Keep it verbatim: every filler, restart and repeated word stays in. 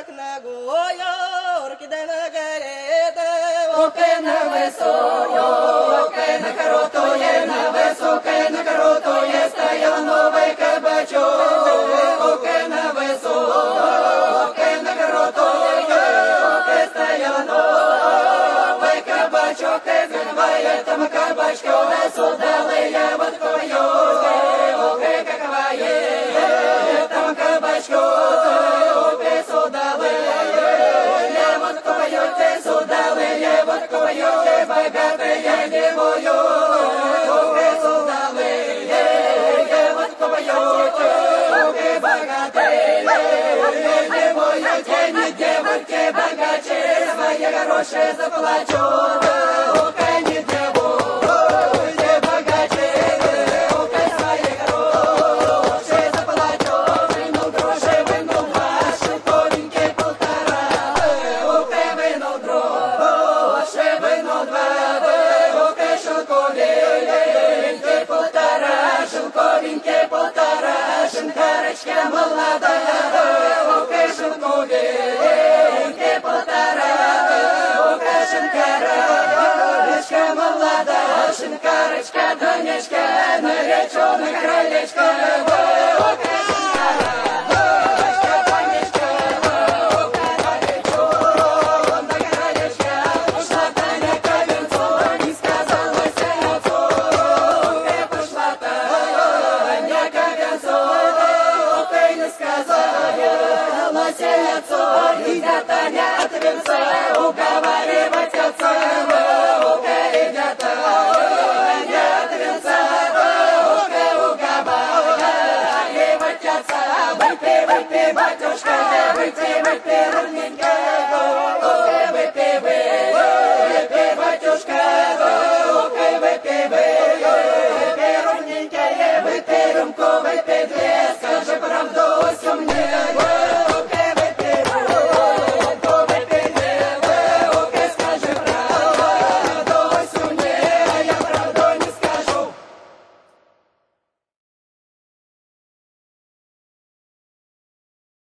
ногою, руки да на гарете, Оке на високою, оке на коротоє, на високе, на коротоє, стояв новий кабачок. Оке на високою, оке на коротоє, оке стояв новий кабачок. Ти згадає там кабачко, не судали я водкою. Оке какаває, там кабачко, оке судали я водкою, ти судали я водкою, ти багатий я не мою. Оке судали я водкою, ти багатий я не мою. Тяни девушки богаче, свои гроши заплачу. Оке не девушки богаче, оке свои гроши заплачу. Вынул гроши, вынул два, шелковенький полтора. Оке вынул гроши, вынул два, оке шелковенький полтора, шелковенький полтора, шинкарочка молодая. Оке шелковенький полтора, оке шинкарочка молодая, шинкарочка, донечка, нареченная крылечко. Оке шинкарочка, донечка, оке нареченная крылечко. Пошла Таня к венцу, не сказала отцу. Оке пошла Таня к венцу, оке не сказала отцу. Идет Таня от венца уговаривать отца. Оке